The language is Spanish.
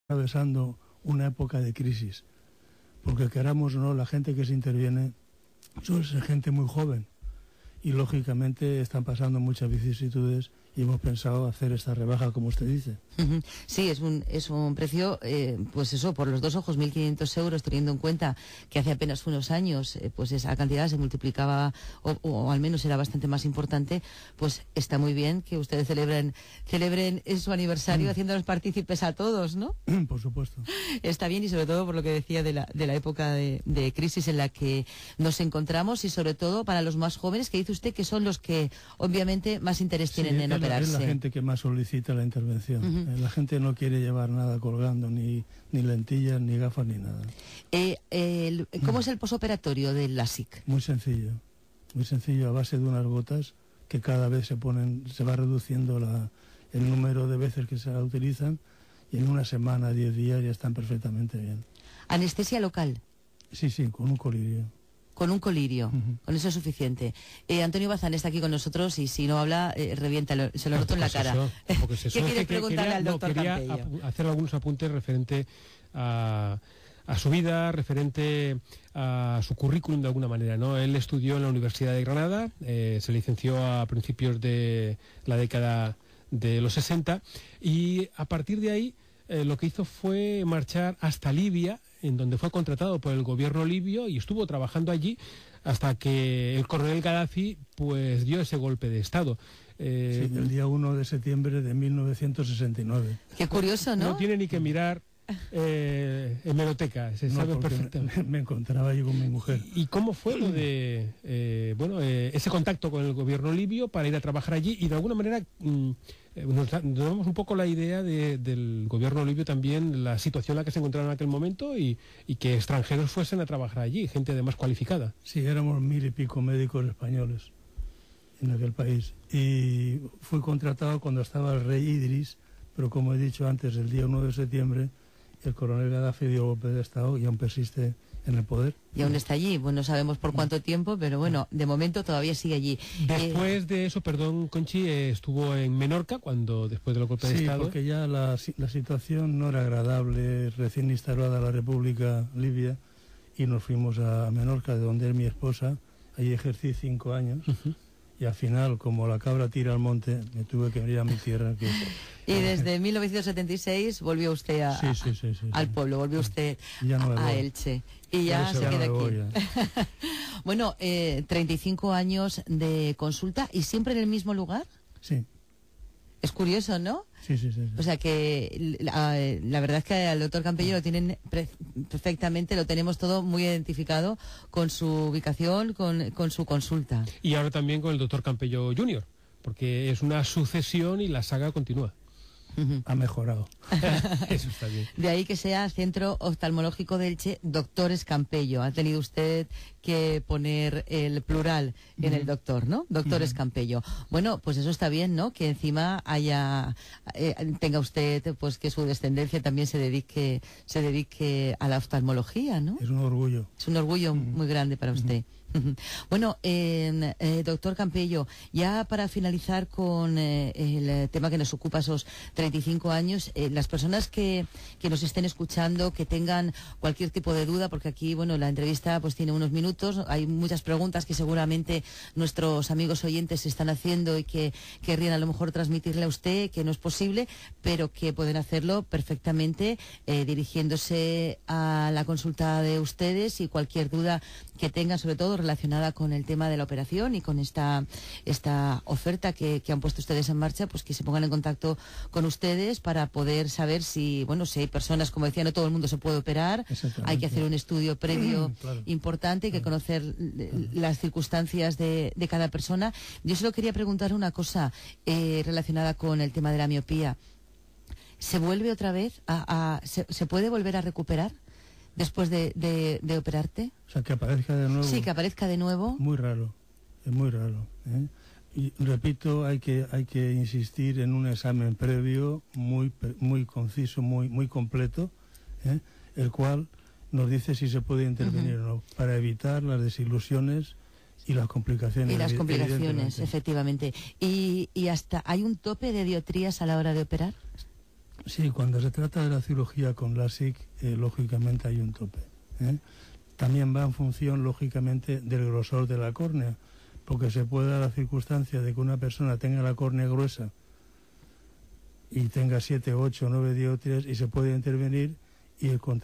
atravesando una época de crisis, porque queramos o no, la gente que se interviene suele ser gente muy joven y lógicamente están pasando muchas vicisitudes y hemos pensado hacer esta rebaja como usted dice. Sí, es un precio, pues eso, por los dos ojos, 1.500 euros, teniendo en cuenta que hace apenas unos años, pues esa cantidad se multiplicaba, o al menos era bastante más importante. Pues está muy bien que ustedes celebren su aniversario haciéndonos partícipes a todos, ¿no? Por supuesto. Está bien, y sobre todo por lo que decía de la época de crisis en la que nos encontramos, y sobre todo para los más jóvenes, que dice usted que son los que obviamente más interés tienen en operarse. Es la gente que más solicita la intervención. La gente no quiere llevar nada colgando, ni lentillas, ni gafas, ni nada. ¿Cómo es el posoperatorio del LASIK? Muy sencillo, a base de unas gotas que cada vez se va reduciendo el número de veces que se la utilizan, y en una semana, 10 días ya están perfectamente bien. ¿Anestesia local? Sí, con un colirio. Con un colirio, con eso es suficiente. Antonio Bazán está aquí con nosotros y si no habla, reviéntalo, se lo noto en la cara. ¿Qué quiere preguntarle al doctor Campello? Quería hacer algunos apuntes referente a su vida, referente a su currículum de alguna manera, ¿no? Él estudió en la Universidad de Granada, se licenció a principios de la década de los 60 y a partir de ahí lo que hizo fue marchar hasta Libia, en donde fue contratado por el gobierno libio y estuvo trabajando allí hasta que el coronel Gaddafi pues dio ese golpe de estado. Sí, el día 1 de septiembre de 1969. Qué curioso, ¿no? No tiene ni que mirar hemeroteca, se sabe perfectamente. Me encontraba yo con mi mujer. ¿Y cómo fue lo de ese contacto con el gobierno libio para ir a trabajar allí? Y de alguna manera nos damos un poco la idea del gobierno libio también, la situación en la que se encontraba en aquel momento, y que extranjeros fuesen a trabajar allí, gente además cualificada. Sí, éramos 1000 y pico médicos españoles en aquel país, y fui contratado cuando estaba el rey Idris, pero como he dicho antes, el día 1 de septiembre el coronel Gaddafi dio golpe de estado y aún persiste en el poder. Y aún está allí, bueno, no sabemos por cuánto tiempo, pero bueno, de momento todavía sigue allí. Después de eso, perdón, Conchi, estuvo en Menorca, después del golpe de estado. Sí, porque ya la situación no era agradable, recién instalada la República Libia, y nos fuimos a Menorca, de donde es mi esposa. Allí ejercí 5 años. Y al final, como la cabra tira al monte, me tuve que venir a mi tierra. Y desde 1976 volvió usted al pueblo, volvió usted a Elche. Y ya se queda aquí. Bueno, 35 años de consulta, ¿y siempre en el mismo lugar? Sí. Es curioso, ¿no? Sí. O sea que la verdad es que al doctor Campello lo tienen perfectamente, lo tenemos todo muy identificado con su ubicación, con su consulta. Y ahora también con el doctor Campello Junior, porque es una sucesión y la saga continúa. Ha mejorado. Eso está bien. De ahí que sea Centro Oftalmológico de Elche, Doctores Campello. Ha tenido usted que poner el plural en el doctor, ¿no? Doctores Campello. Bueno, pues eso está bien, ¿no? Que encima tenga usted, pues que su descendencia también se dedique a la oftalmología, ¿no? Es un orgullo. Es un orgullo muy grande para usted. Bueno, doctor Campello, ya para finalizar con el tema que nos ocupa, esos 35 años, las personas que nos estén escuchando, que tengan cualquier tipo de duda, porque aquí, bueno, la entrevista pues tiene unos minutos, hay muchas preguntas que seguramente nuestros amigos oyentes se están haciendo y que querrían a lo mejor transmitirle a usted, que no es posible, pero que pueden hacerlo perfectamente dirigiéndose a la consulta de ustedes, y cualquier duda que tengan, sobre todo relacionada con el tema de la operación y con esta oferta que han puesto ustedes en marcha, pues que se pongan en contacto con ustedes para poder saber si hay personas, como decía, no todo el mundo se puede operar, hay que hacer un estudio previo importante, hay que conocer las circunstancias de cada persona. Yo solo quería preguntar una cosa relacionada con el tema de la miopía. ¿Se vuelve otra vez se puede volver a recuperar después de operarte? O sea, que aparezca de nuevo. Sí, que aparezca de nuevo. Muy raro, es muy raro. Y repito, hay que insistir en un examen previo muy conciso, muy completo, el cual nos dice si se puede intervenir o no, para evitar las desilusiones y las complicaciones. Y las complicaciones, efectivamente. ¿Y hasta hay un tope de dioptrías a la hora de operar? Sí, cuando se trata de la cirugía con LASIK, lógicamente hay un tope. También va en función, lógicamente, del grosor de la córnea, porque se puede dar la circunstancia de que una persona tenga la córnea gruesa y tenga 7, 8, 9 dioptrías y se puede intervenir y el